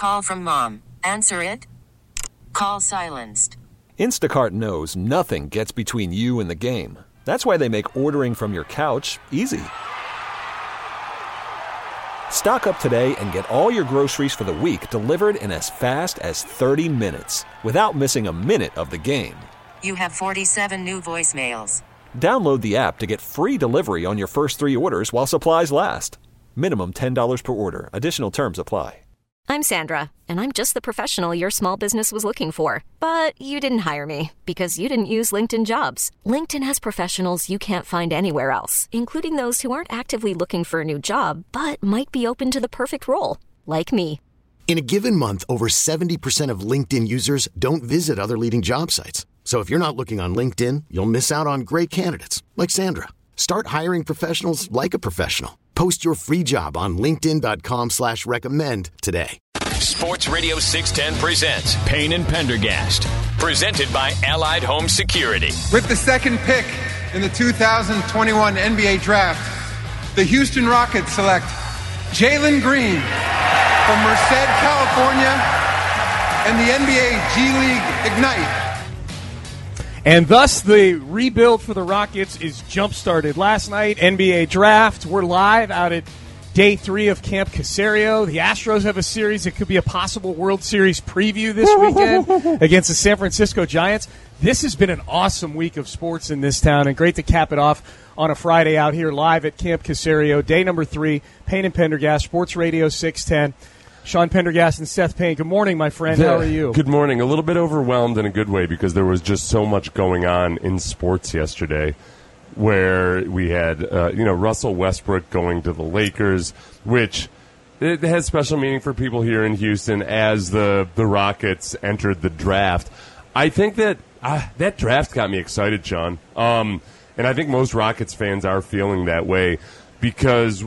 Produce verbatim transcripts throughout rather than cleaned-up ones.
call from mom. Answer it. Call silenced. Instacart knows nothing gets between you and the game. That's why they make ordering from your couch easy. Stock up today and get all your groceries for the week delivered in as fast as thirty minutes without missing a minute of the game. You have forty-seven new voicemails. Download the app to get free delivery on your first three orders while supplies last. Minimum ten dollars per order. Additional terms apply. I'm Sandra, and I'm just the professional your small business was looking for. But you didn't hire me because you didn't use LinkedIn Jobs. LinkedIn has professionals you can't find anywhere else, including those who aren't actively looking for a new job, but might be open to the perfect role, like me. In a given month, over seventy percent of LinkedIn users don't visit other leading job sites. So if you're not looking on LinkedIn, you'll miss out on great candidates like Sandra. Start hiring professionals like a professional. Post your free job on linkedin.com slash recommend today. Sports Radio six ten presents Payne and Pendergast. Presented by Allied Home Security. With the second pick in the two thousand twenty-one N B A Draft, the Houston Rockets select Jalen Green from Merced, California, and the N B A G League Ignite. And thus, the rebuild for the Rockets is jump-started. Last night, N B A Draft. We're live out at day three of Camp Caserio. The Astros have a series. It could be a possible World Series preview this weekend against the San Francisco Giants. This has been an awesome week of sports in this town, and great to cap it off on a Friday out here live at Camp Caserio. Day number three, Payne and Pendergast, Sports Radio six ten. Sean Pendergast and Seth Payne. Good morning, my friend. How are you? Good morning. A little bit overwhelmed in a good way because there was just so much going on in sports yesterday, where we had uh, you know Russell Westbrook going to the Lakers, which it has special meaning for people here in Houston as the the Rockets entered the draft. I think that uh, that draft got me excited, Sean, um, and I think most Rockets fans are feeling that way. Because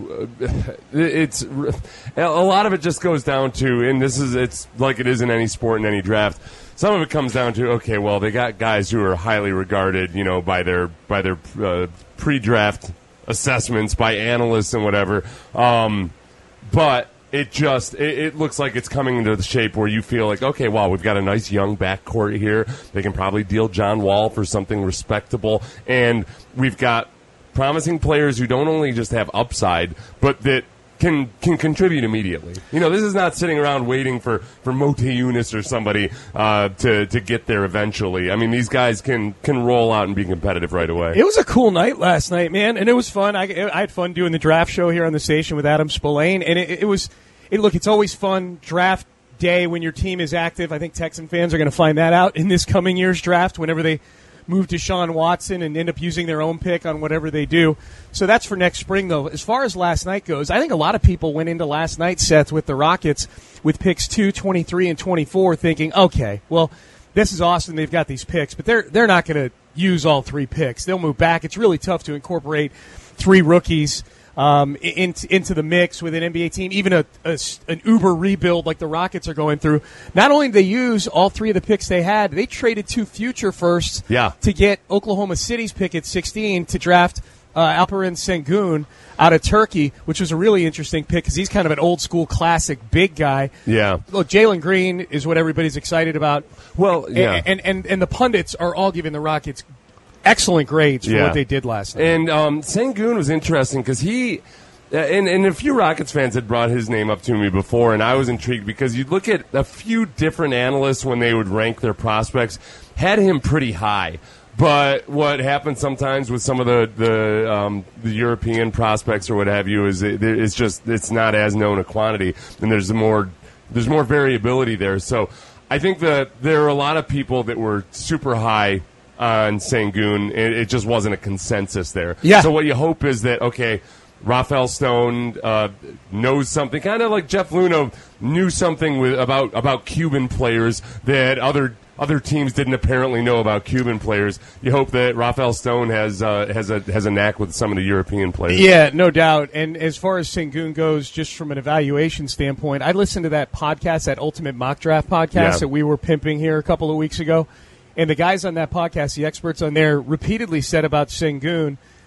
it's a lot of it just goes down to, and this is it's like it is in any sport in any draft. Some of it comes down to, okay, well, they got guys who are highly regarded, you know, by their by their uh, pre-draft assessments, by analysts and whatever. Um, but it just it, it looks like it's coming into the shape where you feel like, okay, wow, we've got a nice young backcourt here. They can probably deal John Wall for something respectable, and we've got promising players who don't only just have upside, but that can can contribute immediately. You know, this is not sitting around waiting for, for Mote Yunus or somebody uh, to, to get there eventually. I mean, these guys can, can roll out and be competitive right away. It was a cool night last night, man, and it was fun. I, I had fun doing the draft show here on the station with Adam Spillane, and it, it was it, – look, it's always fun draft day when your team is active. I think Texan fans are going to find that out in this coming year's draft whenever they – move to Deshaun Watson and end up using their own pick on whatever they do. So that's for next spring, though. As far as last night goes, I think a lot of people went into last night, Seth, with the Rockets with picks two, twenty-three, and twenty-four thinking, okay, well, this is awesome. They've got these picks, but they're they're not going to use all three picks. They'll move back. It's really tough to incorporate three rookies Um, into, into the mix with an N B A team, even a, a, an uber rebuild like the Rockets are going through. Not only did they use all three of the picks they had, they traded two future firsts yeah. to get Oklahoma City's pick at sixteen to draft uh, Alperen Sengun out of Turkey, which was a really interesting pick because he's kind of an old-school classic big guy. Yeah. Look, Jalen Green is what everybody's excited about. Well, yeah. And, and, and, and the pundits are all giving the Rockets excellent grades for yeah. what they did last night. And um, Sengun was interesting because he, uh, and, and a few Rockets fans had brought his name up to me before, and I was intrigued because you'd look at a few different analysts when they would rank their prospects, had him pretty high. But what happens sometimes with some of the the, um, the European prospects or what have you is it, it's just it's not as known a quantity, and there's more there's more variability there. So I think that there are a lot of people that were super high on Sengun. It, it just wasn't a consensus there. Yeah. So what you hope is that, okay, Rafael Stone uh, knows something, kind of like Jeff Luhnow knew something with, about about Cuban players that other other teams didn't apparently know about Cuban players. You hope that Rafael Stone has uh, has a has a knack with some of the European players. Yeah, no doubt. And as far as Sengun goes, just from an evaluation standpoint, I listened to that podcast, that Ultimate Mock Draft podcast Yeah. that we were pimping here a couple of weeks ago. And the guys on that podcast, the experts on there, repeatedly said about Sengun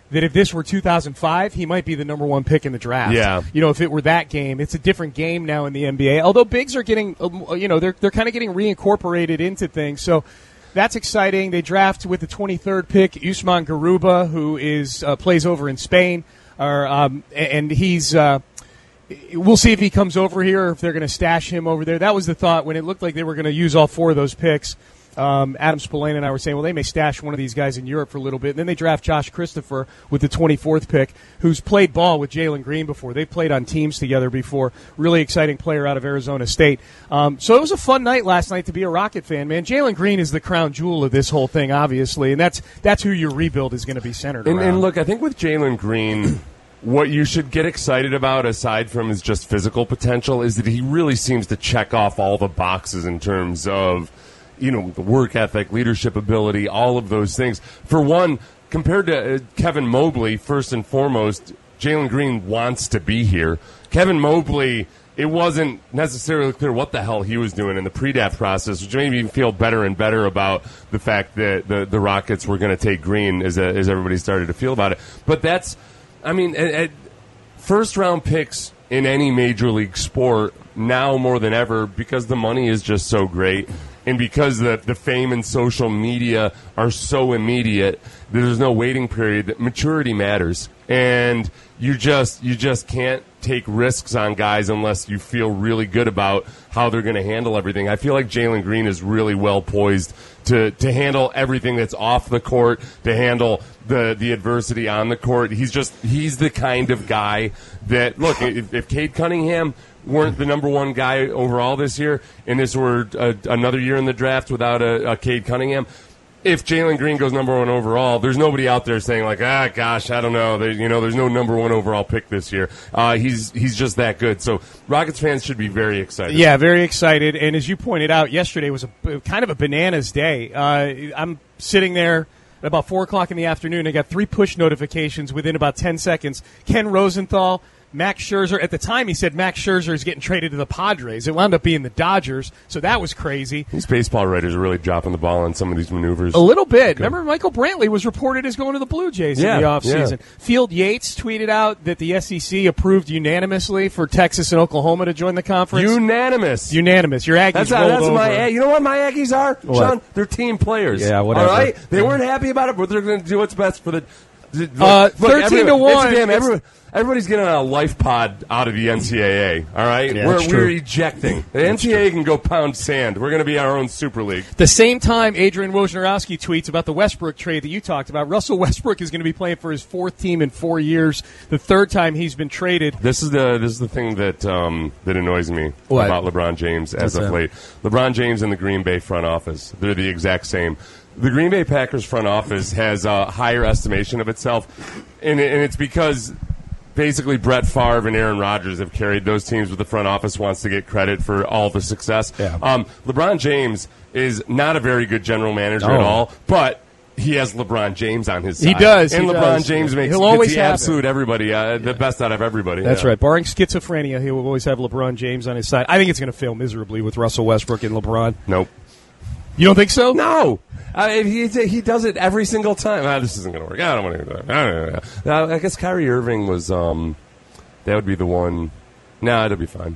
that if this were two thousand five, he might be the number one pick in the draft. Yeah. You know, if it were that game, it's a different game now in the N B A. Although bigs are getting, you know, they're they're kind of getting reincorporated into things. So that's exciting. They draft with the twenty-third pick Usman Garuba, who is uh, plays over in Spain, or um, and he's. Uh, We'll see if he comes over here or if they're going to stash him over there. That was the thought when it looked like they were going to use all four of those picks. Um, Adam Spillane and I were saying, well, they may stash one of these guys in Europe for a little bit. And then they draft Josh Christopher with the twenty-fourth pick, who's played ball with Jalen Green before. They've played on teams together before. Really exciting player out of Arizona State. Um, so it was a fun night last night to be a Rocket fan, man. Jalen Green is the crown jewel of this whole thing, obviously, and that's that's who your rebuild is going to be centered and, around. And look, I think with Jalen Green, what you should get excited about, aside from his just physical potential, is that he really seems to check off all the boxes in terms of, you know, the work ethic, leadership ability, all of those things. For one, compared to uh, Kevin Mobley, first and foremost, Jalen Green wants to be here. Kevin Mobley, it wasn't necessarily clear what the hell he was doing in the pre-draft process, which made me feel better and better about the fact that the, the Rockets were going to take Green as, a, as everybody started to feel about it. But that's, I mean, at, at first-round picks in any major league sport now more than ever, because the money is just so great and because the, the fame and social media are so immediate, there's no waiting period, that maturity matters. And you just you just can't take risks on guys unless you feel really good about how they're going to handle everything. I feel like Jalen Green is really well poised to, to handle everything that's off the court, to handle the, the adversity on the court. He's just he's the kind of guy that, look, if, if Cade Cunningham weren't the number one guy overall this year, and this were a, another year in the draft without a, a Cade Cunningham, if Jalen Green goes number one overall, there's nobody out there saying like, ah, gosh, I don't know. There, you know, there's no number one overall pick this year. Uh, he's he's just that good. So Rockets fans should be very excited. Yeah, very excited. And as you pointed out, yesterday was a kind of a bananas day. Uh, I'm sitting there at about four o'clock in the afternoon. I got three push notifications within about ten seconds. Ken Rosenthal, Max Scherzer. At the time, he said Max Scherzer is getting traded to the Padres. It wound up being the Dodgers, so that was crazy. These baseball writers are really dropping the ball on some of these maneuvers. A little bit. Remember, Michael Brantley was reported as going to the Blue Jays yeah, in the offseason. Yeah. Field Yates tweeted out that the S E C approved unanimously for Texas and Oklahoma to join the conference. Unanimous. Unanimous. Your Aggies that's, rolled that's over. My, you know what my Aggies are, what? Sean? They're team players. Yeah, whatever. All right? They weren't happy about it, but they're going to do what's best for the... Look, uh, look, thirteen to one. Damn, everyone, everybody's getting a life pod out of the N C double A. All right, yeah, we're, that's we're true. ejecting. The N C double A can go pound sand. We're going to be our own super league. The same time, Adrian Wojnarowski tweets about the Westbrook trade that you talked about. Russell Westbrook is going to be playing for his fourth team in four years. The third time he's been traded. This is the this is the thing that um, that annoys me What? about LeBron James as What's of that? late. LeBron James and the Green Bay front office, they're the exact same. The Green Bay Packers front office has a higher estimation of itself, and, and it's because basically Brett Favre and Aaron Rodgers have carried those teams, but the front office wants to get credit for all the success. Yeah. Um, LeBron James is not a very good general manager at No. all, but he has LeBron James on his side. He does, And he LeBron does. James makes He'll gets always the have absolute everybody, uh, the best out of everybody. That's Yeah. right. Barring schizophrenia, he will always have LeBron James on his side. I think it's going to fail miserably with Russell Westbrook and LeBron. Nope. You don't think so? No. Uh, he he does it every single time. Ah, this isn't going to work. I don't want to do that. I, don't know. Uh, I guess Kyrie Irving was, um, that would be the one. No, it'll be fine.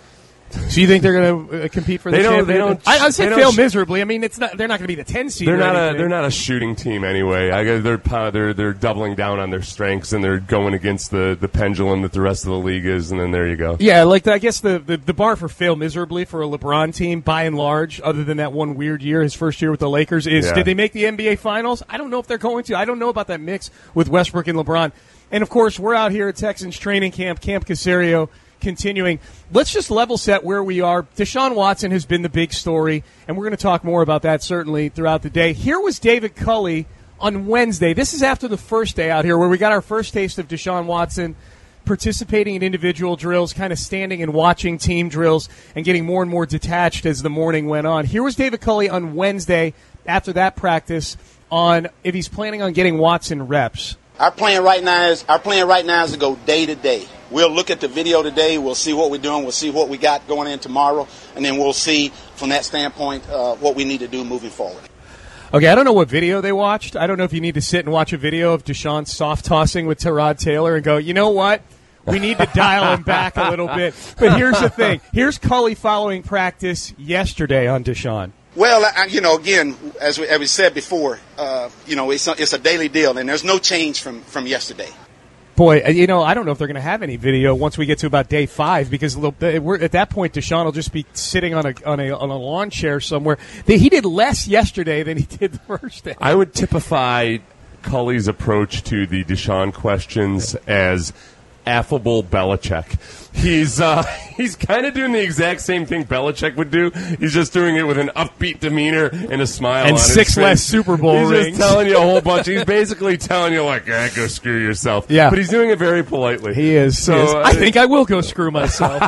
So you think they're going to uh, compete for the They don't- championship? they don't- I, I'd say they don't fail sh- miserably. I mean, it's not. They're not going to be the ten seed. They're or not a anything. they're not a shooting team anyway. I guess they're pow- they're they're doubling down on their strengths and they're going against the, the pendulum that the rest of the league is, and then there you go. Yeah, like the, I guess the, the the bar for fail miserably for a LeBron team, by and large, other than that one weird year, his first year with the Lakers, is Yeah. did they make the N B A Finals? I don't know if they're going to. I don't know about that mix with Westbrook and LeBron. And of course, we're out here at Texans training camp, Camp Caserio, continuing. Let's just level set where we are. Deshaun Watson has been the big story, and we're going to talk more about that certainly throughout the day. Here was David Culley on Wednesday. This is after the first day out here where we got our first taste of Deshaun Watson participating in individual drills, kind of standing and watching team drills and getting more and more detached as the morning went on. Here was David Culley on Wednesday after that practice on if he's planning on getting Watson reps. Our plan right now is our plan right now is to go day to day. We'll look at the video today. We'll see what we're doing. We'll see what we got going in tomorrow, and then we'll see from that standpoint uh, what we need to do moving forward. Okay, I don't know what video they watched. I don't know if you need to sit and watch a video of Deshaun soft tossing with Tyrod Taylor and go, you know what? We need to dial him back a little bit. But here's the thing. Here's Culley following practice yesterday on Deshaun. Well, I, you know, again, as we, as we said before, uh, you know, it's a, it's a daily deal, and there's no change from, from yesterday. Boy, you know, I don't know if they're going to have any video once we get to about day five because we're, at that point, Deshaun will just be sitting on a on a on a lawn chair somewhere. He did less yesterday than he did the first day. I would typify Culley's approach to the Deshaun questions as affable Belichick. He's uh, he's kind of doing the exact same thing Belichick would do. He's just doing it with an upbeat demeanor and a smile and on his face. six less Super Bowl he's rings. He's just telling you a whole bunch. He's basically telling you, like, eh, go screw yourself. Yeah. But he's doing it very politely. He is. So he is. uh, I think I will go screw myself.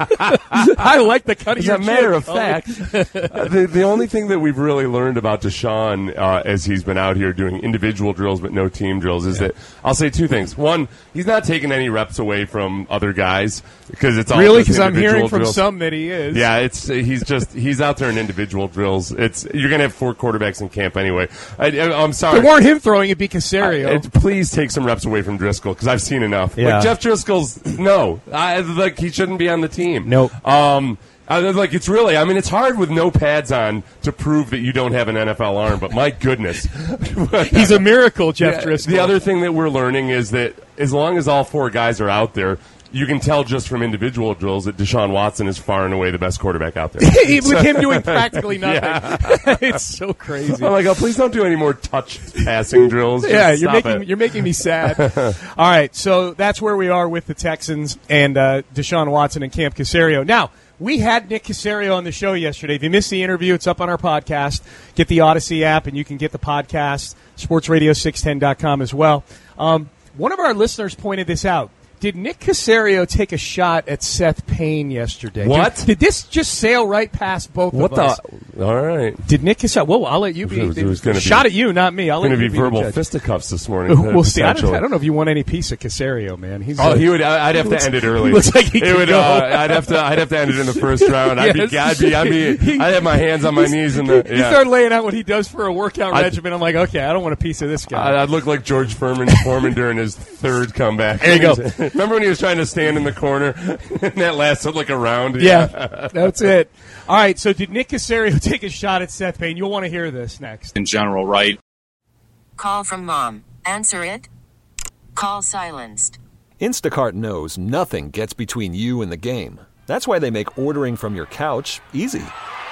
I like the cut of As your a matter joke, of fact, uh, the, the only thing that we've really learned about Deshaun uh, as he's been out here doing individual drills but no team drills is yeah. that I'll say two things. One, he's not taking any reps away from other guys because it's all really because I'm hearing from drills. Some that he is. Yeah, it's he's just he's out there in individual drills. It's you're gonna have four quarterbacks in camp anyway. I, I, I'm sorry. If it weren't him throwing it, be Caserio. I, it, please take some reps away from Driscoll because I've seen enough. Yeah. Like Jeff Driscoll's no, I, like he shouldn't be on the team. Nope. Um, I, like it's really, I mean, it's hard with no pads on to prove that you don't have an N F L arm. But my goodness, he's a miracle, Jeff yeah, Driscoll. The other thing that we're learning is that as long as all four guys are out there, you can tell just from individual drills that Deshaun Watson is far and away the best quarterback out there. With him doing practically nothing. Yeah. It's so crazy. I'm like, oh, please don't do any more touch passing drills. Just yeah, you're stop making it. you're making me sad. All right, so that's where we are with the Texans and uh, Deshaun Watson and Camp Caserio. Now, we had Nick Caserio on the show yesterday. If you missed the interview, it's up on our podcast. Get the Odyssey app, and you can get the podcast, sports radio six ten dot com as well. Um, one of our listeners pointed this out. Did Nick Caserio take a shot at Seth Payne yesterday? What? Did, did this just sail right past both what of us? The? All right. Did Nick Caserio? Well, I'll let you be. It was, it was gonna shot be, at you, not me. I'll let you be. Going to be verbal judge. fisticuffs this morning. We'll see. I don't, I don't know if you want any piece of Caserio, man. He's oh, a, he would. I'd have to looks, end it early. Looks like he it could would. go. Uh, I'd have to. I'd have to end it in the first round. I'd yes. be. I'd be. I'd be. I'd have my hands on my knees in the. Yeah. You start laying out what he does for a workout I'd, regimen. I'm like, okay, I don't want a piece of this guy. I'd look like George Foreman, Foreman during his third comeback. There you go. Remember when he was trying to stand in the corner? And that lasted like a round. Yeah, yeah, that's it. All right, so did Nick Caserio take a shot at Seth Payne? You'll want to hear this next. In general, right? Call from mom. Answer it. Call silenced. Instacart knows nothing gets between you and the game. That's why they make ordering from your couch easy.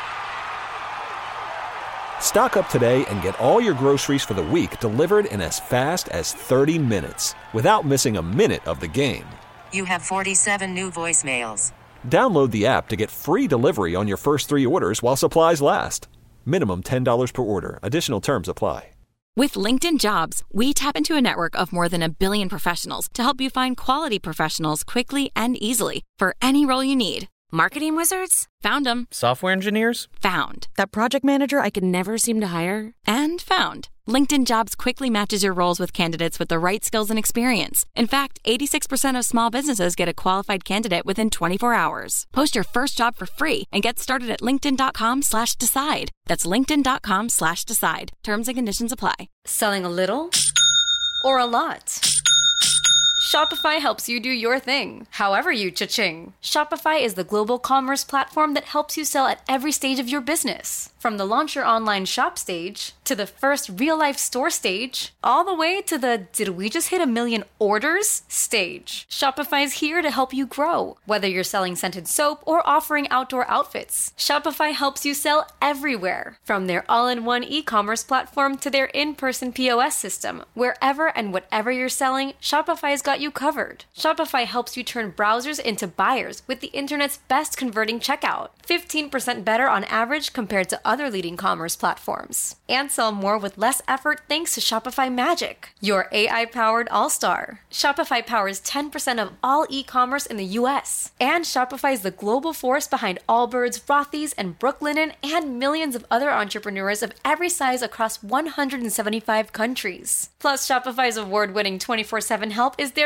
Stock up today and get all your groceries for the week delivered in as fast as thirty minutes without missing a minute of the game. You have forty-seven new voicemails. Download the app to get free delivery on your first three orders while supplies last. Minimum ten dollars per order. Additional terms apply. With LinkedIn Jobs, we tap into a network of more than a billion professionals to help you find quality professionals quickly and easily for any role you need. Marketing wizards? Found them. Software engineers? Found. That project manager I could never seem to hire? And found. LinkedIn Jobs quickly matches your roles with candidates with the right skills and experience. In fact, eighty-six percent of small businesses get a qualified candidate within twenty-four hours. Post your first job for free and get started at linkedin.com slash decide. That's linkedin.com slash decide. Terms and conditions apply. Selling a little or a lot? Shopify helps you do your thing, however you cha-ching. Shopify is the global commerce platform that helps you sell at every stage of your business. From the launch your online shop stage, to the first real-life store stage, all the way to the did we just hit a million orders stage. Shopify's here to help you grow. Whether you're selling scented soap or offering outdoor outfits, Shopify helps you sell everywhere. From their all-in-one e-commerce platform to their in-person P O S system, wherever and whatever you're selling, Shopify's got you covered. Shopify helps you turn browsers into buyers with the internet's best converting checkout. fifteen percent better on average compared to other leading commerce platforms. And sell more with less effort thanks to Shopify Magic, your A I-powered all-star. Shopify powers ten percent of all e-commerce in the U S. And Shopify is the global force behind Allbirds, Rothy's, and Brooklinen, and millions of other entrepreneurs of every size across one hundred seventy-five countries. Plus, Shopify's award-winning twenty-four seven help is there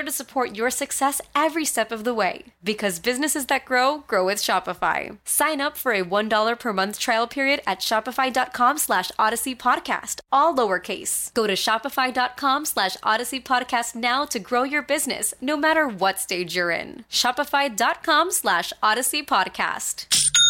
there to support your success every step of the way. Because businesses that grow, grow with Shopify. Sign up for a one dollar per month trial period at shopify.com slash Odyssey Podcast, all lowercase. Go to shopify.com slash Odyssey Podcast now to grow your business, no matter what stage you're in. Shopify.com slash Odyssey Podcast.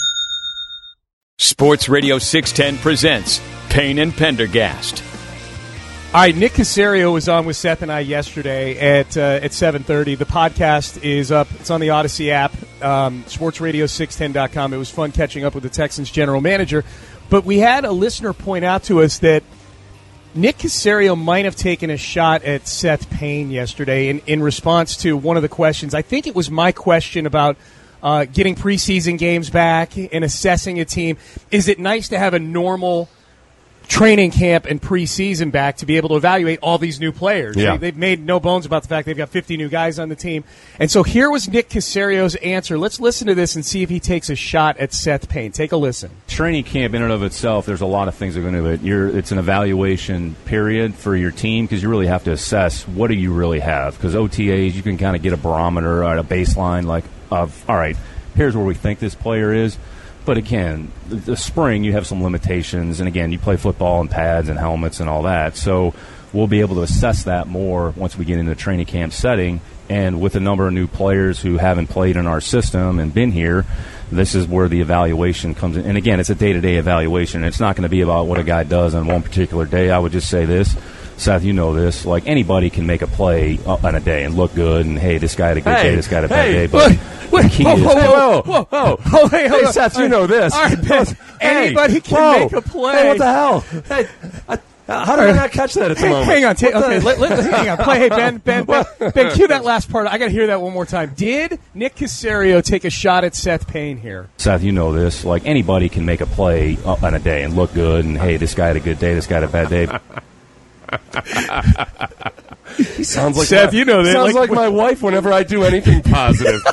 Sports Radio six ten presents Payne and Pendergast. All right, Nick Caserio was on with Seth and I yesterday at uh, at seven thirty. The podcast is up. It's on the Odyssey app, um, sports radio six ten dot com. It was fun catching up with the Texans general manager. But we had a listener point out to us that Nick Caserio might have taken a shot at Seth Payne yesterday in, in response to one of the questions. I think it was my question about uh, getting preseason games back and assessing a team. Is it nice to have a normal training camp and preseason back to be able to evaluate all these new players? Yeah. They, they've made no bones about the fact they've got fifty new guys on the team. And so here was Nick Caserio's answer. Let's listen to this and see if he takes a shot at Seth Payne. Take a listen. Training camp in and of itself, there's a lot of things that go into it. You're, it's an evaluation period for your team because you really have to assess what do you really have. Because O T As, you can kind of get a barometer or a baseline like of, all right, here's where we think this player is. But again, the spring, you have some limitations. And again, you play football in pads and helmets and all that. So we'll be able to assess that more once we get into the training camp setting. And with a number of new players who haven't played in our system and been here, this is where the evaluation comes in. And again, it's a day-to-day evaluation. It's not going to be about what a guy does on one particular day. I would just say this. Seth, you know this. Like, anybody can make a play on a day and look good, and, hey, this guy had a good hey, day, this guy had a bad hey, day. But wait, the key whoa, is... whoa, whoa, whoa, whoa. Oh, hey, hey Seth, you know this. All right, Ben, hey, anybody can whoa. make a play. Hey, what the hell? Hey, I, how did I not catch that at the hey, moment? Hang on. Ta- okay, the? let, let, hang on. Play. Hey, Ben, Ben, Ben, Ben, cue that last part. I got to hear that one more time. Did Nick Caserio take a shot at Seth Payne here? Seth, you know this. Like, anybody can make a play on a day and look good, and, hey, this guy had a good day, this guy had a bad day. He sounds like Seth, my, you know that. Sounds like, like my wife whenever I do anything positive.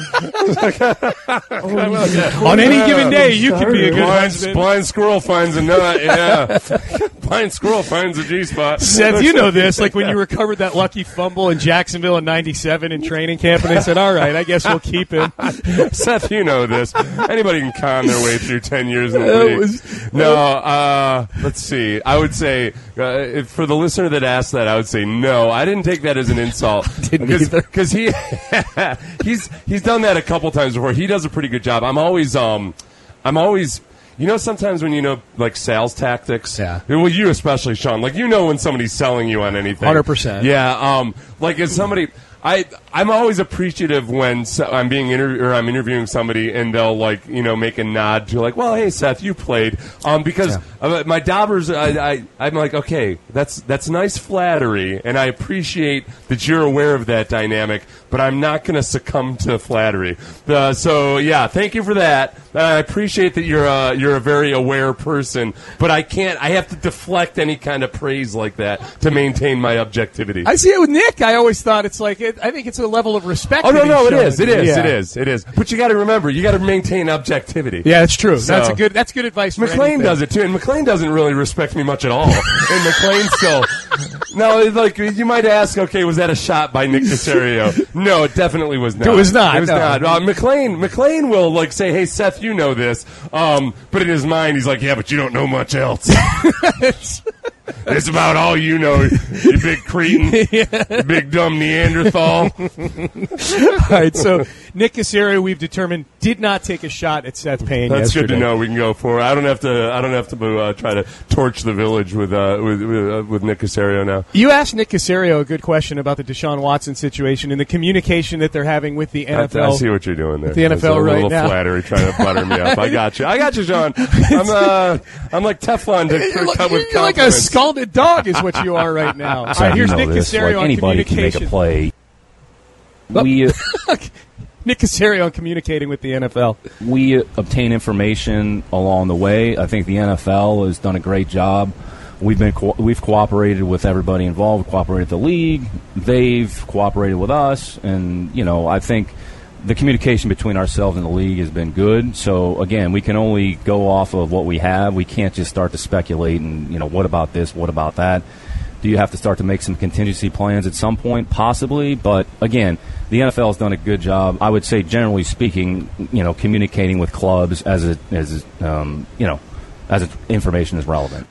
On any given day, you could be a good blind, husband. blind squirrel finds a nut. Yeah, blind squirrel finds a G spot. Seth, you know this. Like when you recovered that lucky fumble in Jacksonville in ninety-seven in training camp, and they said, "All right, I guess we'll keep him." Seth, you know this. Anybody can con their way through ten years in the league. Was, no, uh, let's see. I would say uh, if, for the listener that asked that, I would say no. I didn't take that as an insult because he he's he's done that a couple times before. He does a pretty good job. I'm always um I'm always you know sometimes when you know like sales tactics. Yeah. Well, you especially, Sean. Like you know when somebody's selling you on anything. one hundred percent. Yeah. Um. Like if somebody. I I'm always appreciative when so, I'm being inter- or I'm interviewing somebody and they'll like you know make a nod to like, well, hey Seth, you played um because yeah. uh, my daubers I, I I'm like, okay, that's that's nice flattery and I appreciate that you're aware of that dynamic, but I'm not going to succumb to flattery. Uh, so yeah, thank you for that. Uh, I appreciate that you're a, you're a very aware person, but I can't. I have to deflect any kind of praise like that to maintain my objectivity. I see it with Nick. I always thought it's like it, I think it's a level of respect. Oh no, no, it shown. is, it is, yeah. it is, it is. But you got to remember, you got to maintain objectivity. Yeah, it's true. So, that's a good. That's good advice. For McLean anything. does it too, and McLean doesn't really respect me much at all. And McLean still. No, it's like you might ask, okay, was that a shot by Nick Caserio? No, it definitely was not. It was not. It was no. not. Uh, McLean, McLean will like say, "Hey, Seth, you know this," um, but in his mind, he's like, "Yeah, but you don't know much else." It's about all you know, you big cretin, yeah. You big dumb Neanderthal. All right, so Nick Caserio, we've determined, did not take a shot at Seth Payne. That's yesterday. good to know. We can go for it. I don't have to. I don't have to uh, try to torch the village with uh, with with, uh, with Nick Caserio now. You asked Nick Caserio a good question about the Deshaun Watson situation and the communication that they're having with the N F L. I, I see what you're doing there. The N F L a right little now. Flattery, trying to butter me up. I got you. I got you, Sean. I'm uh, I'm like Teflon to You're, cut with you're like a scalded dog, is what you are right now. All right, here's you know Nick this. Caserio like on anybody communication. can make a play. We, uh, Nick Caserio on communicating with the N F L. we obtain information along the way. I think the N F L has done a great job. We've been co- we've cooperated with everybody involved. Cooperated with the league. They've cooperated with us, and you know I think the communication between ourselves and the league has been good. So again, we can only go off of what we have. We can't just start to speculate and you know what about this, what about that. Do you have to start to make some contingency plans at some point? Possibly. But, again, the N F L has done a good job, I would say, generally speaking, you know, communicating with clubs as, it, as um, you know, as it, information is relevant.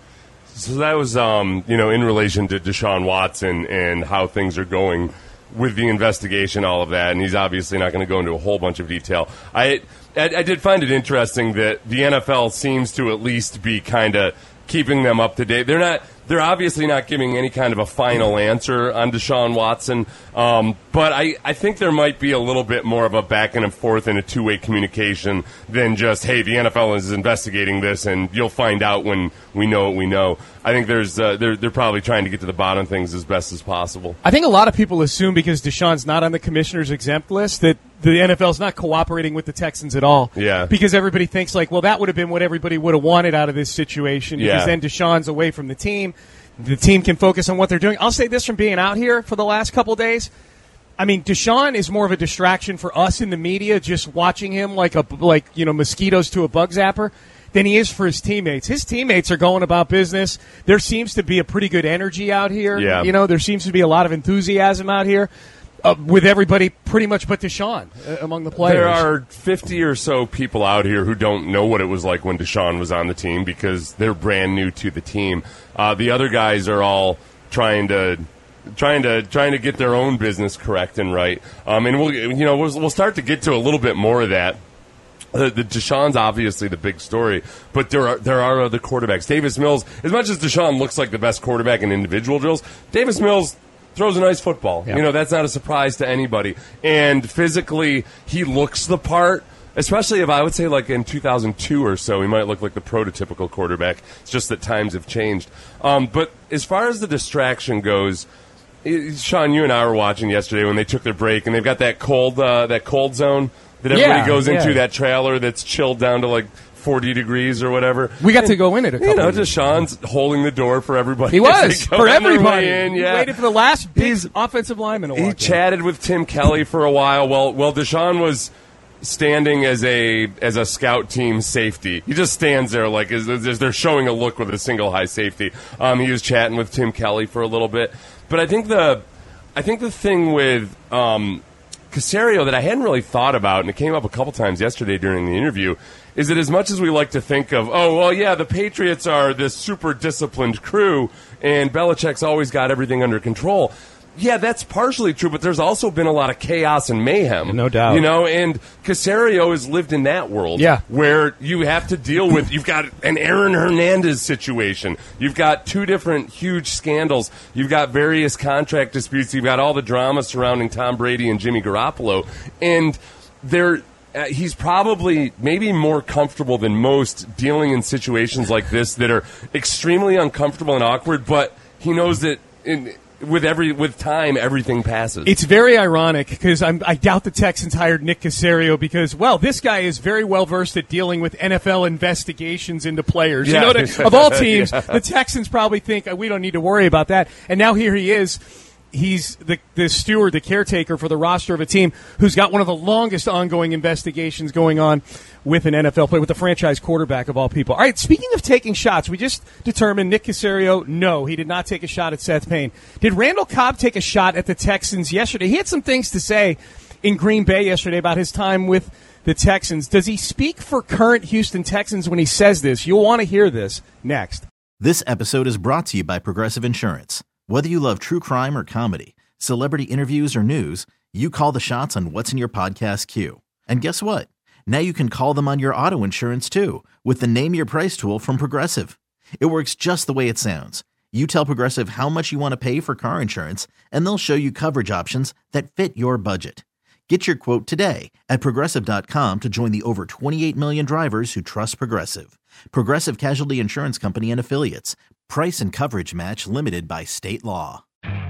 So that was, um, you know, in relation to Deshaun Watson and how things are going with the investigation, all of that, and he's obviously not going to go into a whole bunch of detail. I, I, I did find it interesting that the N F L seems to at least be kind of keeping them up to date. They're not. They're obviously not giving any kind of a final answer on Deshaun Watson, um, but I, I think there might be a little bit more of a back and forth and a two-way communication than just, hey, the N F L is investigating this, and you'll find out when we know what we know. I think there's uh, they're they're probably trying to get to the bottom of things as best as possible. I think a lot of people assume because Deshaun's not on the commissioner's exempt list that the N F L's not cooperating with the Texans at all. Yeah. Because everybody thinks like, well, that would have been what everybody would have wanted out of this situation. Because Yeah. then Deshaun's away from the team. The team can focus on what they're doing. I'll say this from being out here for the last couple days. I mean, Deshaun is more of a distraction for us in the media, just watching him like a like you know mosquitoes to a bug zapper, than he is for his teammates. His teammates are going about business. There seems to be a pretty good energy out here. Yeah. You know, there seems to be a lot of enthusiasm out here uh, with everybody pretty much but Deshaun uh, among the players. There are fifty or so people out here who don't know what it was like when Deshaun was on the team because they're brand new to the team. Uh, the other guys are all trying to trying to trying to get their own business correct and right. Um, and we'll you know we'll, we'll start to get to a little bit more of that. The, the Deshaun's obviously the big story, but there are there are other quarterbacks. Davis Mills, as much as Deshaun looks like the best quarterback in individual drills, Davis Mills throws a nice football. Yeah. You know, that's not a surprise to anybody. And physically, he looks the part. Especially if I would say like in two thousand two or so, he might look like the prototypical quarterback. It's just that times have changed. Um, but as far as the distraction goes, it, Sean, you and I were watching yesterday when they took their break, and they've got that cold uh, that cold zone that everybody Yeah, goes into, yeah. that trailer that's chilled down to like forty degrees or whatever. We got and, to go in it a couple You know, of just Sean's holding the door for everybody. He as was, they go for on their everybody. way in, He yeah. waited for the last big He's- offensive lineman to walk He in. chatted with Tim Kelly for a while. Well, well, Deshaun was standing as a as a scout team safety. He just stands there like as, as they're showing a look with a single high safety. Um, he was chatting with Tim Kelly for a little bit, but I think the I think the thing with um, Caserio that I hadn't really thought about, and it came up a couple times yesterday during the interview, is that as much as we like to think of, oh, well, yeah, the Patriots are this super disciplined crew, and Belichick's always got everything under control. Yeah, that's partially true, but there's also been a lot of chaos and mayhem. No doubt. You know, and Caserio has lived in that world. Yeah. Where you have to deal with, you've got an Aaron Hernandez situation. You've got two different huge scandals. You've got various contract disputes. You've got all the drama surrounding Tom Brady and Jimmy Garoppolo. And they're... Uh, he's probably maybe more comfortable than most dealing in situations like this that are extremely uncomfortable and awkward, but he knows that in, with every with time, everything passes. It's very ironic because I doubt the Texans hired Nick Caserio because, well, this guy is very well versed at dealing with N F L investigations into players. Yeah. You know, to, of all teams, Yeah. the Texans probably think uh, we don't need to worry about that. And now here he is. He's the, the steward, the caretaker for the roster of a team who's got one of the longest ongoing investigations going on with an N F L player, with the franchise quarterback of all people. All right, speaking of taking shots, we just determined Nick Caserio, no, he did not take a shot at Seth Payne. Did Randall Cobb take a shot at the Texans yesterday? He had some things to say in Green Bay yesterday about his time with the Texans. Does he speak for current Houston Texans when he says this? You'll want to hear this next. This episode is brought to you by Progressive Insurance. Whether you love true crime or comedy, celebrity interviews or news, you call the shots on what's in your podcast queue. And guess what? Now you can call them on your auto insurance too with the Name Your Price tool from Progressive. It works just the way it sounds. You tell Progressive how much you want to pay for car insurance, and they'll show you coverage options that fit your budget. Get your quote today at Progressive dot com to join the over twenty-eight million drivers who trust Progressive. Progressive Casualty Insurance Company and Affiliates. Price and coverage match limited by state law.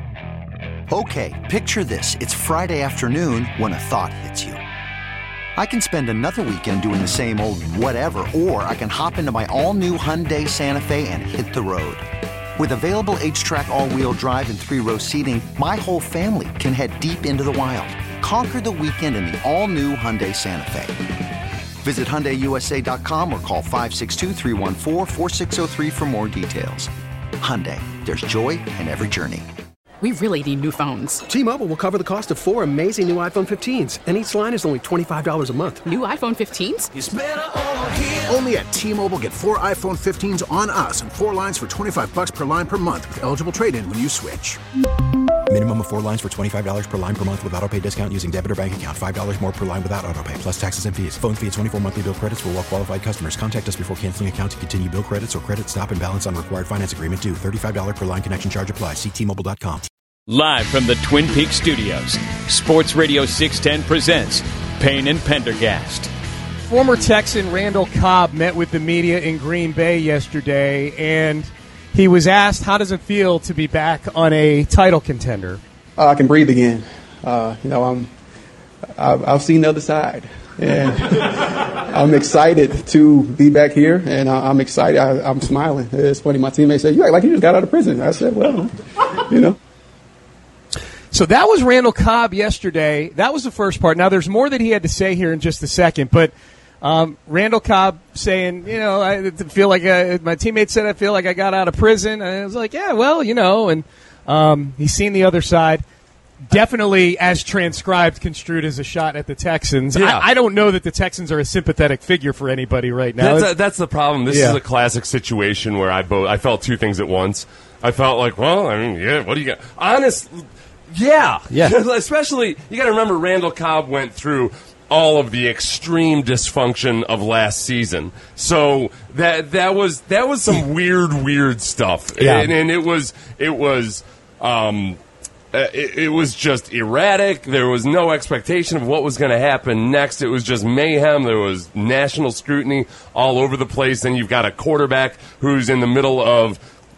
Okay, picture this. It's Friday afternoon when a thought hits you. I can spend another weekend doing the same old whatever, or I can hop into my all-new Hyundai Santa Fe and hit the road. With available H-Track all-wheel drive and three-row seating, my whole family can head deep into the wild. Conquer the weekend in the all-new Hyundai Santa Fe. Visit Hyundai U S A dot com or call five six two, three one four, four six zero three for more details. Hyundai, there's joy in every journey. We really need new phones. T-Mobile will cover the cost of four amazing new iPhone fifteens, and each line is only twenty-five dollars a month. New iPhone fifteens? It's better over here. Only at T-Mobile, get four iPhone fifteens on us and four lines for twenty-five bucks per line per month with eligible trade-in when you switch. Minimum of four lines for twenty-five dollars per line per month with autopay discount using debit or bank account. five dollars more per line without autopay, plus taxes and fees. Phone fee at twenty-four monthly bill credits for well-qualified customers. Contact us before canceling account to continue bill credits or credit stop and balance on required finance agreement due. thirty-five dollars per line connection charge applies. See T Mobile dot com. Live from the Twin Peaks studios, Sports Radio six ten presents Payne and Pendergast. Former Texan Randall Cobb met with the media in Green Bay yesterday, and he was asked, how does it feel to be back on a title contender? Uh, I can breathe again. Uh, you know, I'm, I've, I've seen the other side, and I'm excited to be back here, and I, I'm excited. I, I'm smiling. It's funny. My teammates say, "You act like you just got out of prison." I said, "Well, you know." So that was Randall Cobb yesterday. That was the first part. Now, there's more that he had to say here in just a second, but um, Randall Cobb saying, you know, I feel like I, my teammates said I feel like I got out of prison. And I was like, yeah, well, you know, and um, he's seen the other side. Definitely, as transcribed, construed as a shot at the Texans. Yeah. I, I don't know that the Texans are a sympathetic figure for anybody right now. That's, a, that's the problem. This yeah. is a classic situation where I both I felt two things at once. I felt like, well, I mean, yeah, what do you got? Honest, yeah, yeah. Especially, you got to remember, Randall Cobb went through all of the extreme dysfunction of last season. So that that was that was some weird, weird stuff, yeah. and, and it was it was. Um, Uh, it, it was just erratic. There was no expectation of what was going to happen next. It was just mayhem. There was national scrutiny all over the place. And you've got a quarterback who's in the middle of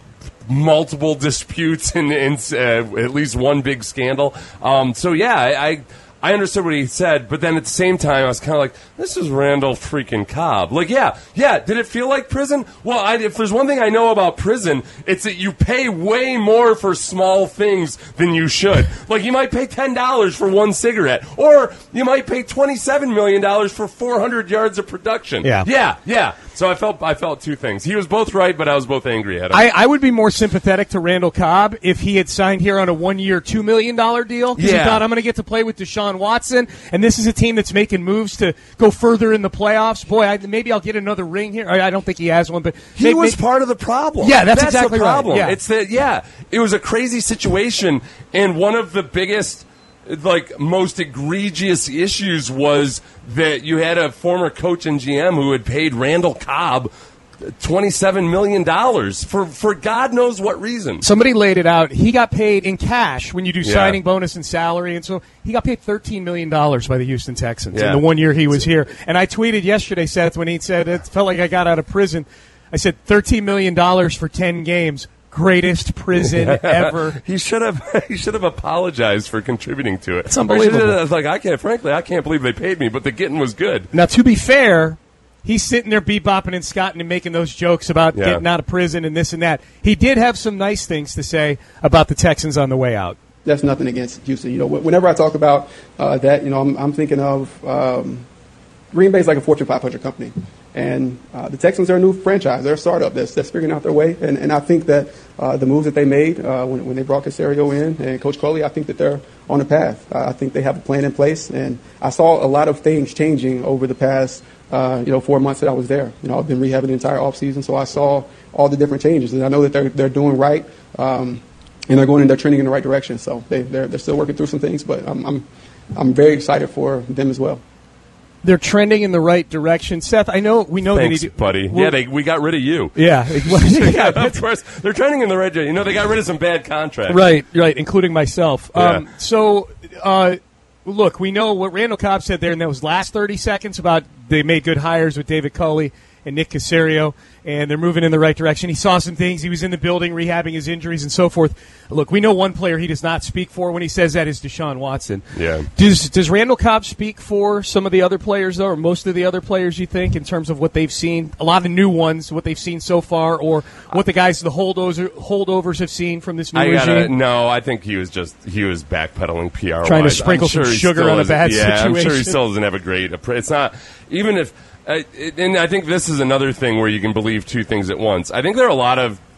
multiple disputes and, and uh, at least one big scandal. Um, so, yeah, I, I understood what he said. But then at the same time, I was kind of like, this is Randall freaking Cobb. Like, yeah, yeah, did it feel like prison? Well, I, if there's one thing I know about prison, it's that you pay way more for small things than you should. Like, you might pay ten dollars for one cigarette, or you might pay twenty-seven million dollars for four hundred yards of production. Yeah. Yeah, yeah. So I felt I felt two things. He was both right, but I was both angry at him. I, I would be more sympathetic to Randall Cobb if he had signed here on a one-year, two million dollars deal. Because Yeah. he thought, I'm going to get to play with Deshaun Watson, and this is a team that's making moves to go further in the playoffs. Boy, I, maybe I'll get another ring here. I, I don't think he has one, but He maybe, was maybe, part of the problem. Yeah, that's exactly the right. problem. Yeah. It's that, yeah, it was a crazy situation, and one of the biggest, like, most egregious issues was that you had a former coach and G M who had paid Randall Cobb twenty-seven million dollars for, for God knows what reason. Somebody laid it out. He got paid in cash when you do Yeah. signing bonus and salary, and so he got paid thirteen million dollars by the Houston Texans Yeah. in the one year he was here. And I tweeted yesterday, Seth, when he said it felt like I got out of prison. I said thirteen million dollars for ten games. Greatest prison ever. He should have. He should have apologized for contributing to it. It's unbelievable. Or he should have, like, I can't. Frankly, I can't believe they paid me, but the getting was good. Now, to be fair, he's sitting there bebopping and scotting and making those jokes about Yeah. getting out of prison and this and that. He did have some nice things to say about the Texans on the way out. That's nothing against Houston. You know, wh- whenever I talk about uh, that, you know, I'm, I'm thinking of um, Green Bay's like a Fortune five hundred company, and uh, the Texans are a new franchise. They're a startup that's, that's figuring out their way, and, and I think that uh, the moves that they made uh, when, when they brought Caserio in and Coach Crowley, I think that they're on a path. Uh, I think they have a plan in place, and I saw a lot of things changing over the past uh, you know four months that I was there. You know, I've been rehabbing the entire offseason, so I saw all the different changes, and I know that they're they're doing right. Um, And they're going and they're trending in the right direction. So they, they're they're still working through some things, but I'm I'm I'm very excited for them as well. They're trending in the right direction. Seth, I know we know Thanks, that he buddy. Well, yeah, they, we got rid of you. Yeah, yeah, of course. They're trending in the right direction. You know, they got rid of some bad contracts. Right, right, including myself. Yeah. Um, so, uh, look, we know what Randall Cobb said there in those last thirty seconds about they made good hires with David Culley and Nick Caserio, and they're moving in the right direction. He saw some things. He was in the building rehabbing his injuries and so forth. Look, we know one player he does not speak for when he says that is Deshaun Watson. Yeah. Does does Randall Cobb speak for some of the other players, though, or most of the other players, you think, in terms of what they've seen? A lot of new ones, what they've seen so far, or what the guys, the holdovers, holdovers have seen from this new I gotta, regime? no, I think he was just he was backpedaling P R wise. Trying to sprinkle I'm sure some he sugar still on a is- bad yeah, I'm sure he situation. still doesn't have a great. It's not even if. Uh, it, and I think this is another thing where you can believe two things at once. I think there are a lot of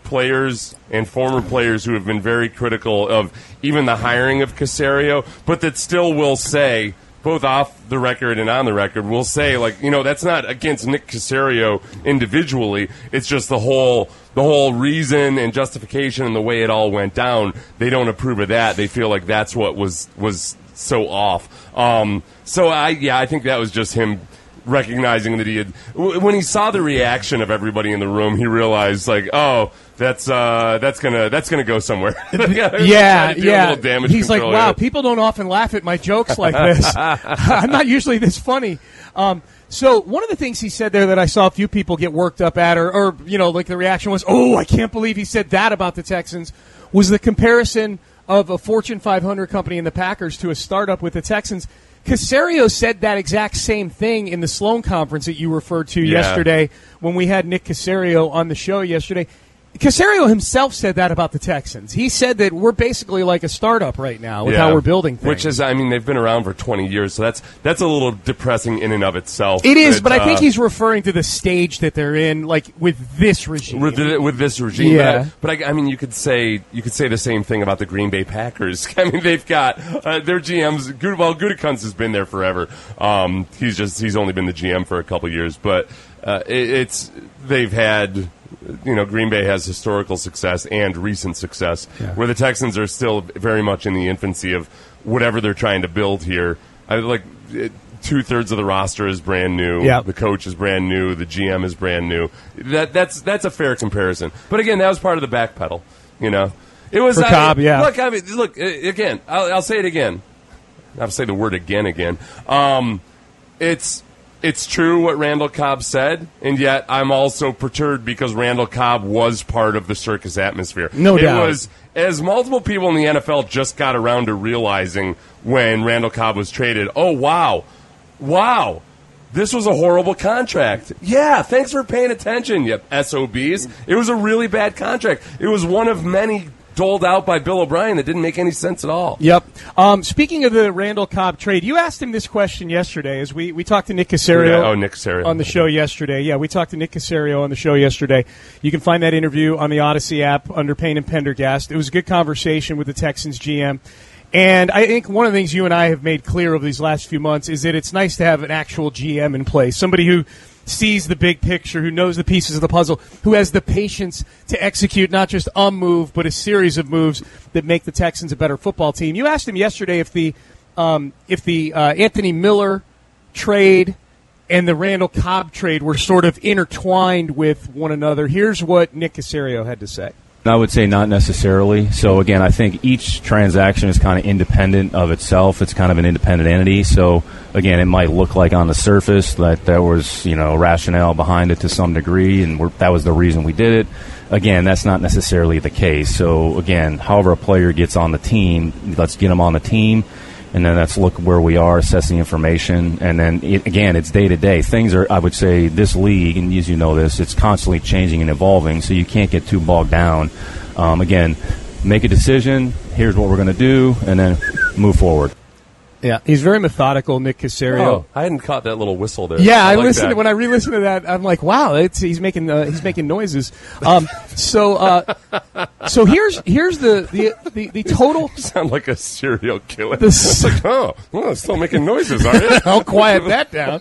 players and former players who have been very critical of even the hiring of Caserio, but that still will say, both off the record and on the record, will say, like, you know, that's not against Nick Caserio individually. It's just the whole the whole reason and justification and the way it all went down. They don't approve of that. They feel like that's what was was so off. Um, so I yeah, I think that was just him recognizing that he had, when he saw the reaction of everybody in the room, he realized, like, oh, that's uh, that's gonna that's gonna go somewhere. yeah, yeah. A little damage He's like, control wow, here. People don't often laugh at my jokes like this. I'm not usually this funny. Um, so one of the things he said there that I saw a few people get worked up at, or, or you know, like the reaction was, oh, I can't believe he said that about the Texans, was the comparison of a Fortune five hundred company in the Packers to a startup with the Texans. Caserio said that exact same thing in the Sloan conference that you referred to Yeah. yesterday when we had Nick Caserio on the show yesterday. Caserio himself said that about the Texans. He said that we're basically like a startup right now with Yeah. how we're building things. Which is, I mean, they've been around for twenty years, so that's that's a little depressing in and of itself. It is, that, but I think uh, he's referring to the stage that they're in, like with this regime. with, the, with this regime. Yeah. But, I, but I, I mean, you could say you could say the same thing about the Green Bay Packers. I mean, they've got uh, their G Ms. Good, well, Gutekunst has been there forever. Um, he's just he's only been the G M for a couple years, but uh, it, it's they've had. You know, Green Bay has historical success and recent success, Yeah. where the Texans are still very much in the infancy of whatever they're trying to build here. I like two thirds of the roster is brand new. Yeah. The coach is brand new. The G M is brand new. That that's that's a fair comparison. But again, that was part of the back pedal. You know, it was For I Cobb, mean, yeah. Look, I mean, look uh, again. I'll, I'll say it again. I'll say the word again again. Um, it's. It's true what Randall Cobb said, and yet I'm also perturbed because Randall Cobb was part of the circus atmosphere. No it doubt. It was, as multiple people in the N F L just got around to realizing when Randall Cobb was traded, oh, wow, wow, this was a horrible contract. Yeah, thanks for paying attention, you S O Bs. It was a really bad contract. It was one of many doled out by Bill O'Brien that didn't make any sense at all. Yep. Um, speaking of the Randall Cobb trade, you asked him this question yesterday as we, we talked to Nick Caserio, Yeah, oh, Nick Caserio. on the show yesterday. Yeah, we talked to Nick Caserio on the show yesterday. You can find that interview on the Odyssey app under Payne and Pendergast. It was a good conversation with the Texans G M. And I think one of the things you and I have made clear over these last few months is that it's nice to have an actual G M in place, somebody who sees the big picture, who knows the pieces of the puzzle, who has the patience to execute not just a move, but a series of moves that make the Texans a better football team. You asked him yesterday if the um, if the uh, Anthony Miller trade and the Randall Cobb trade were sort of intertwined with one another. Here's what Nick Caserio had to say. I would say not necessarily. So, again, I think each transaction is kind of independent of itself. It's kind of an independent entity. So, again, it might look like on the surface that there was, you know, rationale behind it to some degree, and we're, that was the reason we did it. Again, that's not necessarily the case. So, again, however a player gets on the team, let's get him on the team. And then let's look where we are, assess the information, and then, it, again, it's day-to-day. Things are, I would say, this league, and as you know this, it's constantly changing and evolving, so you can't get too bogged down. Um, again, make a decision, here's what we're going to do, and then move forward. Yeah, he's very methodical, Nick Caserio. Oh, I hadn't caught that little whistle there. Yeah, I, I like listened that. when I re-listened to that. I'm like, wow, it's, he's making uh, he's making noises. Um, so uh, so here's here's the the, the, the total. You sound like a serial killer. The It's like, oh, well, it's still making noises, are you? I'll quiet that down.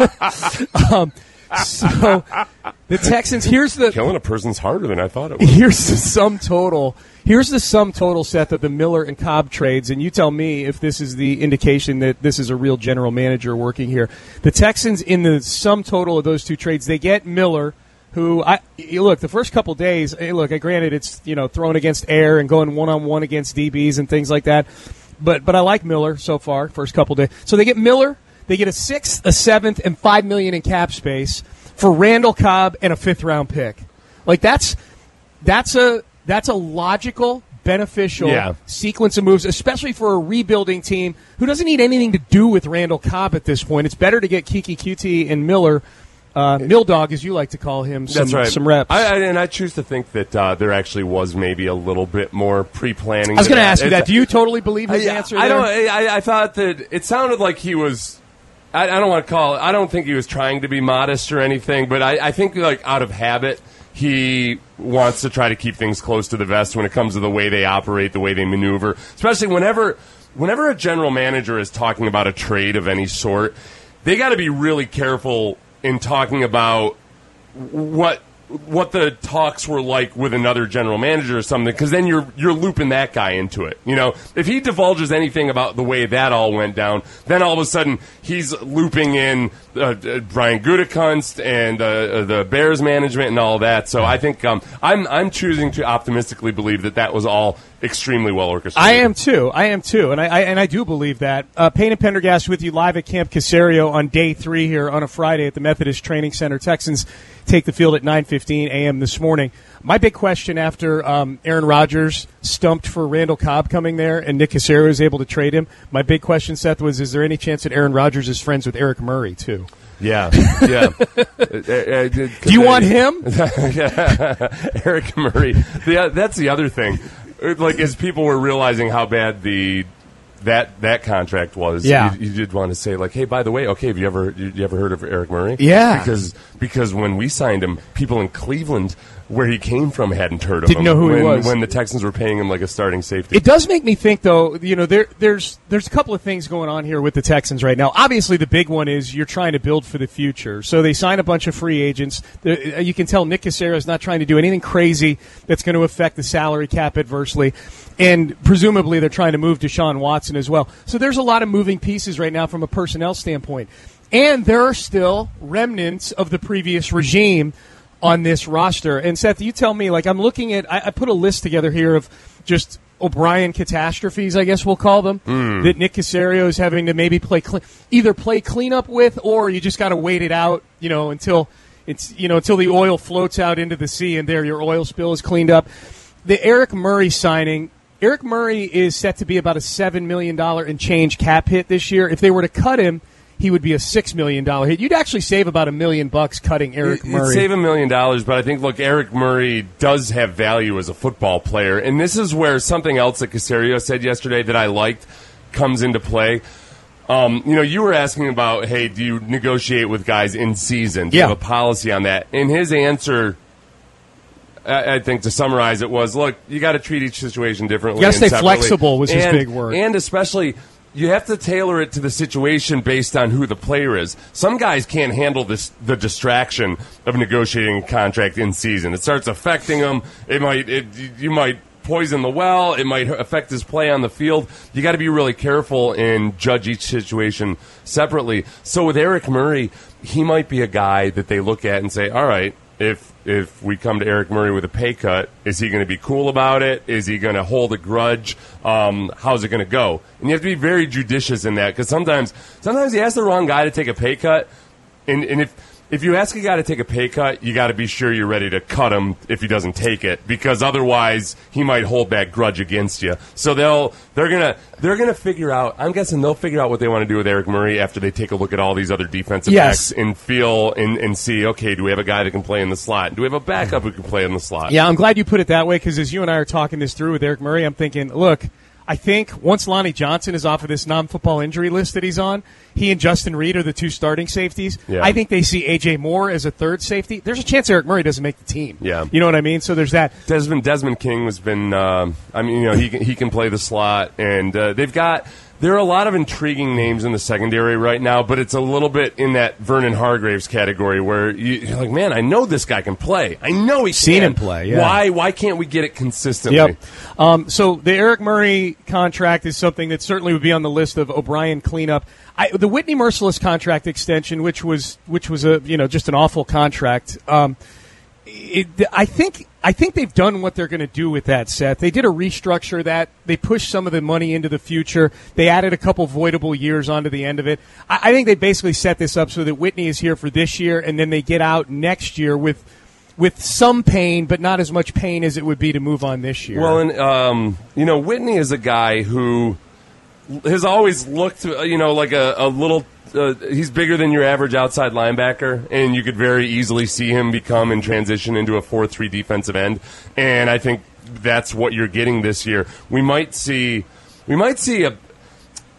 um, so the Texans. Here's the killing a person's harder than I thought it was. Here's the sum total. Here's the sum total, Seth, of the Miller and Cobb trades, and you tell me if this is the indication that this is a real general manager working here. The Texans, in the sum total of those two trades, they get Miller, who I look the first couple days. Look, granted, it's you know thrown against air and going one on one against D Bs and things like that, but but I like Miller so far. First couple days, so they get Miller. They get a sixth, a seventh, and five million in cap space for Randall Cobb and a fifth round pick. Like that's that's a that's a logical, beneficial Yeah. sequence of moves, especially for a rebuilding team who doesn't need anything to do with Randall Cobb at this point. It's better to get Kiki Q T and Miller, uh, Milldog, as you like to call him, some, That's right. some reps. I, I, and I choose to think that uh, there actually was maybe a little bit more pre-planning. I was going to ask you It's- that. Do you totally believe his I, answer I there? don't. I, I thought that it sounded like he was. I, I don't want to call it, I don't think he was trying to be modest or anything, but I, I think, like, out of habit, he wants to try to keep things close to the vest when it comes to the way they operate, the way they maneuver, especially whenever whenever a general manager is talking about a trade of any sort. They got to be really careful in talking about what what the talks were like with another general manager or something, because then you're you're looping that guy into it. You know, if he divulges anything about the way that all went down, then all of a sudden he's looping in uh, uh, Brian Gutekunst and uh, the Bears management and all that. So I think um, I'm I'm choosing to optimistically believe that that was all extremely well orchestrated. I am too. I am too, and I, I and I do believe that. Uh, Payne and Pendergast with you live at Camp Caserio on day three here on a Friday at the Methodist Training Center. Texans take the field at nine fifteen a.m. this morning. My big question after um, Aaron Rodgers stumped for Randall Cobb coming there and Nick Caserio was able to trade him, my big question, Seth, was is there any chance that Aaron Rodgers is friends with Eric Murray, too? Yeah, yeah. uh, uh, Do you want him? Yeah. Eric Murray. The, that's the other thing. Like, as people were realizing how bad the that that contract was, yeah. you, you did want to say, like, hey, by the way, okay, have you ever you, you ever heard of Eric Murray? Yeah, because because when we signed him, people in Cleveland, where he came from, hadn't heard of Didn't him. know who when, he was. When the Texans were paying him like a starting safety. It does make me think, though, you know, there, there's there's a couple of things going on here with the Texans right now. Obviously, the big one is you're trying to build for the future. So they sign a bunch of free agents. You can tell Nick Caserio is not trying to do anything crazy that's going to affect the salary cap adversely. And presumably they're trying to move Deshaun Watson as well. So there's a lot of moving pieces right now from a personnel standpoint. And there are still remnants of the previous regime on this roster. And Seth, you tell me, like, I'm looking at, I, I put a list together here of just O'Brien catastrophes, I guess we'll call them, mm. that Nick Caserio is having to maybe play, cle- either play cleanup with, or you just got to wait it out, you know, until it's, you know, until the oil floats out into the sea and there your oil spill is cleaned up. The Eric Murray signing, Eric Murray is set to be about a seven million dollars and change cap hit this year. If they were to cut him, he would be a six million dollars hit. You'd actually save about a million bucks cutting Eric You'd Murray. save a million dollars, but I think, look, Eric Murray does have value as a football player. And this is where something else that Caserio said yesterday that I liked comes into play. Um, you know, you were asking about, hey, do you negotiate with guys in season? Do yeah. you have a policy on that? And his answer, I, I think to summarize it, was, look, you got to treat each situation differently. You got to stay separately. flexible was his and, big word. And especially, you have to tailor it to the situation based on who the player is. Some guys can't handle this, the distraction of negotiating a contract in season. It starts affecting them. It might, it, you might poison the well. It might affect his play on the field. You got to be really careful and judge each situation separately. So with Eric Murray, he might be a guy that they look at and say, all right, if if we come to Eric Murray with a pay cut, is he going to be cool about it? Is he going to hold a grudge? Um, how's it going to go? And you have to be very judicious in that, because sometimes sometimes you ask the wrong guy to take a pay cut, and, and if if you ask a guy to take a pay cut, you got to be sure you're ready to cut him if he doesn't take it, because otherwise he might hold that grudge against you. So they'll they're gonna they're gonna figure out. I'm guessing they'll figure out what they want to do with Eric Murray after they take a look at all these other defensive yes. backs and feel and, and see. Okay, do we have a guy that can play in the slot? Do we have a backup who can play in the slot? Yeah, I'm glad you put it that way, because as you and I are talking this through with Eric Murray, I'm thinking, look, I think once Lonnie Johnson is off of this non-football injury list that he's on, he and Justin Reed are the two starting safeties. Yeah. I think they see A J Moore as a third safety. There's a chance Eric Murray doesn't make the team. Yeah. You know what I mean? So there's that. Desmond Desmond King has been. Uh, I mean, you know, he can, he can play the slot, and uh, they've got. There are a lot of intriguing names in the secondary right now, but it's a little bit in that Vernon Hargraves category where you, you're like, man, I know this guy can play. I know he Seen can. him play, yeah. Why Why can't we get it consistently? Yep. Um, so the Eric Murray contract is something that certainly would be on the list of O'Brien cleanup. I, the Whitney Merciless contract extension, which was which was a you know just an awful contract. Um, it, I think I think they've done what they're going to do with that, Seth. They did a restructure that. They pushed some of the money into the future. They added a couple voidable years onto the end of it. I, I think they basically set this up so that Whitney is here for this year, and then they get out next year with with some pain, but not as much pain as it would be to move on this year. Well, and um, you know, Whitney is a guy who has always looked, you know, like a, a little. Uh, he's bigger than your average outside linebacker, and you could very easily see him become and transition into a four three defensive end. And I think that's what you're getting this year. We might see, we might see a.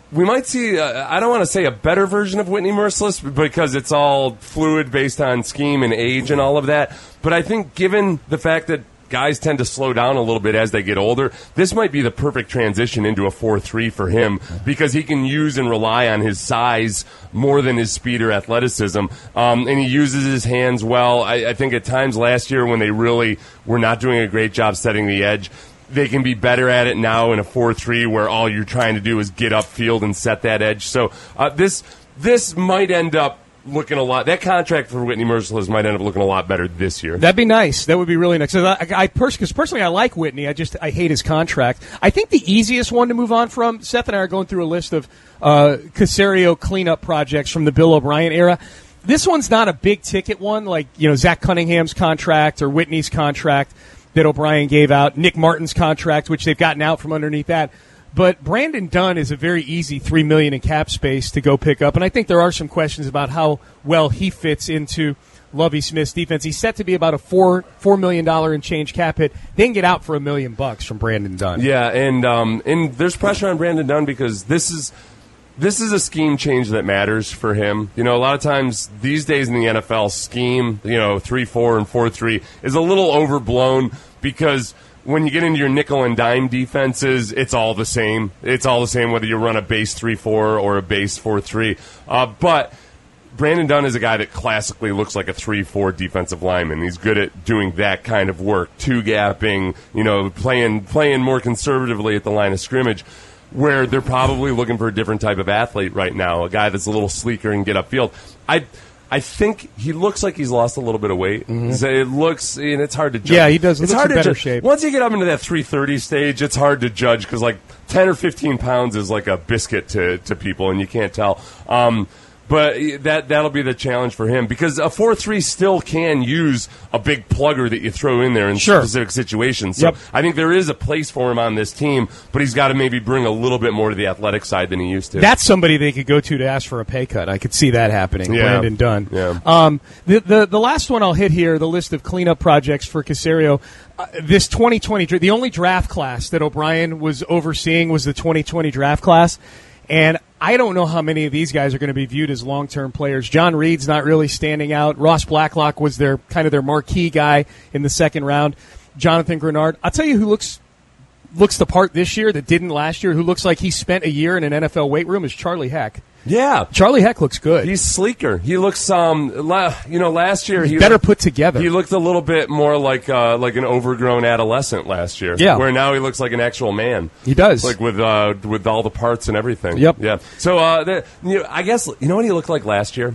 we might see, uh, I don't want to say a better version of Whitney Mercilus because it's all fluid based on scheme and age and all of that. But I think given the fact that guys tend to slow down a little bit as they get older, this might be the perfect transition into a four three for him because he can use and rely on his size more than his speed or athleticism. Um, and he uses his hands well. I, I think at times last year when they really were not doing a great job setting the edge, they can be better at it now in a four three where all you're trying to do is get upfield and set that edge. So uh, this this might end up looking a lot. That contract for Whitney Mercilus might end up looking a lot better this year. That'd be nice. That would be really nice. I, I pers- cause personally, I like Whitney. I just I hate his contract. I think the easiest one to move on from. Seth and I are going through a list of uh, Caserio cleanup projects from the Bill O'Brien era. This one's not a big ticket one, like you know Zach Cunningham's contract or Whitney's contract that O'Brien gave out, Nick Martin's contract, which they've gotten out from underneath that. But Brandon Dunn is a very easy three million dollars in cap space to go pick up, and I think there are some questions about how well he fits into Lovie Smith's defense. He's set to be about a four four million dollar and change cap hit. They can get out for a million bucks from Brandon Dunn. Yeah, and um, and there's pressure on Brandon Dunn because this is this is a scheme change that matters for him. You know, a lot of times these days in the N F L, scheme, you know, three four and four three is a little overblown because when you get into your nickel and dime defenses, it's all the same. It's all the same whether you run a base three four or a base four three. Uh, but Brandon Dunn is a guy that classically looks like a three four defensive lineman. He's good at doing that kind of work, two-gapping, you know, playing playing more conservatively at the line of scrimmage, where they're probably looking for a different type of athlete right now, a guy that's a little sleeker and get upfield. I I think he looks like he's lost a little bit of weight. Mm-hmm. So it looks, and it's hard to judge. Yeah, he does. He it's looks hard in to better ju- shape. Once you get up into that three thirty stage, it's hard to judge because like ten or fifteen pounds is like a biscuit to, to people, and you can't tell. Um, But that, that'll be the challenge for him because a four three still can use a big plugger that you throw in there in sure. specific situations. So yep. I think there is a place for him on this team, but he's got to maybe bring a little bit more to the athletic side than he used to. That's somebody they could go to to ask for a pay cut. I could see that happening. Yeah. Brandon Dunn. Yeah. Um, the, the, the last one I'll hit here, the list of cleanup projects for Caserio. Uh, this twenty twenty, the only draft class that O'Brien was overseeing was the twenty twenty draft class. And I don't know how many of these guys are going to be viewed as long-term players. John Reed's not really standing out. Ross Blacklock was their kind of their marquee guy in the second round. Jonathan Grenard. I'll tell you who looks looks the part this year that didn't last year, who looks like he spent a year in an N F L weight room, is Charlie Heck. Yeah, Charlie Heck looks good. He's sleeker. He looks, um, la- you know, last year He's he better looked, put together. He looked a little bit more like uh, like an overgrown adolescent last year. Yeah. Where now he looks like an actual man. He does, like with uh, with all the parts and everything. Yep. Yeah. So uh, the, you know, I guess you know what he looked like last year.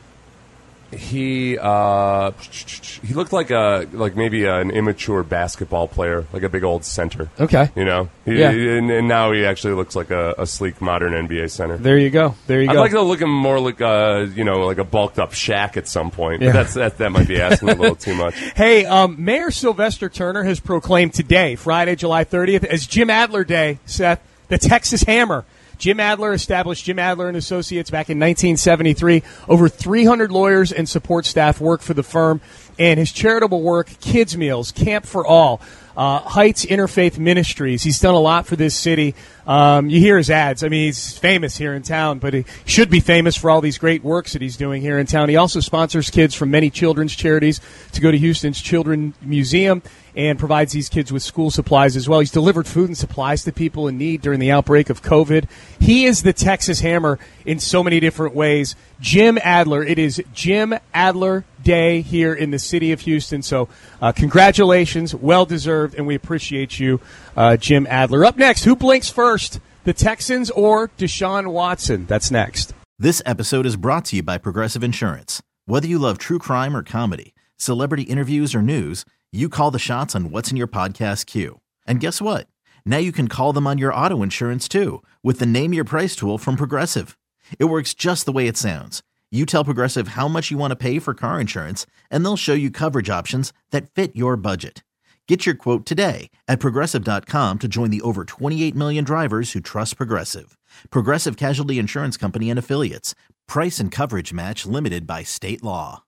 He uh, he looked like a like maybe an immature basketball player, like a big old center. Okay, you know, he, yeah. and, and now he actually looks like a, a sleek modern N B A center. There you go. There you I'd go. I'd like to look him more like a you know like a bulked up Shaq at some point. Yeah. But that's that that might be asking a little too much. Hey, um, Mayor Sylvester Turner has proclaimed today, Friday, July thirtieth, as Jim Adler Day. Seth, the Texas Hammer. Jim Adler established Jim Adler and Associates back in nineteen seventy-three. Over three hundred lawyers and support staff work for the firm. And his charitable work, Kids Meals, Camp for All, uh, Heights Interfaith Ministries. He's done a lot for this city. Um, you hear his ads. I mean, he's famous here in town, but he should be famous for all these great works that he's doing here in town. He also sponsors kids from many children's charities to go to Houston's Children's Museum and provides these kids with school supplies as well. He's delivered food and supplies to people in need during the outbreak of COVID. He is the Texas Hammer in so many different ways. Jim Adler. It is Jim Adler Day here in the city of Houston. So uh, congratulations, well-deserved, and we appreciate you, uh, Jim Adler. Up next, who blinks first, the Texans or Deshaun Watson? That's next. This episode is brought to you by Progressive Insurance. Whether you love true crime or comedy, celebrity interviews or news, you call the shots on what's in your podcast queue. And guess what? Now you can call them on your auto insurance too with the Name Your Price tool from Progressive. It works just the way it sounds. You tell Progressive how much you want to pay for car insurance, and they'll show you coverage options that fit your budget. Get your quote today at Progressive dot com to join the over twenty-eight million drivers who trust Progressive. Progressive Casualty Insurance Company and Affiliates. Price and coverage match limited by state law.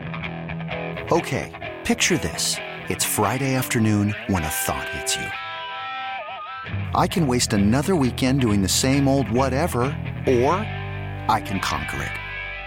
Okay, picture this. It's Friday afternoon when a thought hits you. I can waste another weekend doing the same old whatever, or I can conquer it.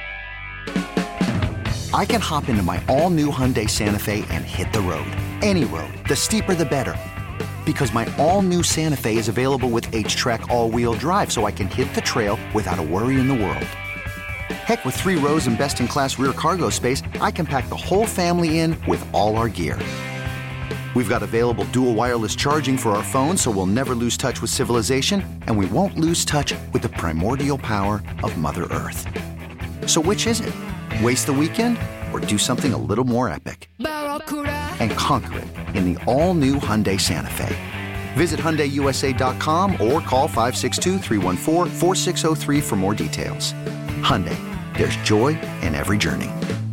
I can hop into my all-new Hyundai Santa Fe and hit the road. Any road. The steeper, the better. Because my all-new Santa Fe is available with H-Track all-wheel drive, so I can hit the trail without a worry in the world. Heck, with three rows and best-in-class rear cargo space, I can pack the whole family in with all our gear. We've got available dual wireless charging for our phones, so we'll never lose touch with civilization, and we won't lose touch with the primordial power of Mother Earth. So which is it? Waste the weekend or do something a little more epic? And conquer it in the all-new Hyundai Santa Fe. Visit Hyundai U S A dot com or call five six two, three one four, four six zero three for more details. Hyundai, there's joy in every journey.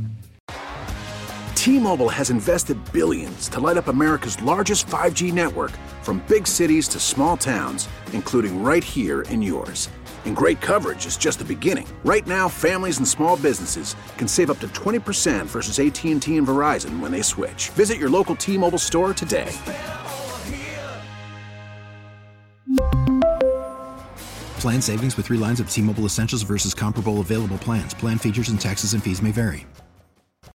T-Mobile has invested billions to light up America's largest five G network, from big cities to small towns, including right here in yours. And great coverage is just the beginning. Right now, families and small businesses can save up to twenty percent versus A T and T and Verizon when they switch. Visit your local T-Mobile store today. Plan savings with three lines of T-Mobile Essentials versus comparable available plans. Plan features and taxes and fees may vary.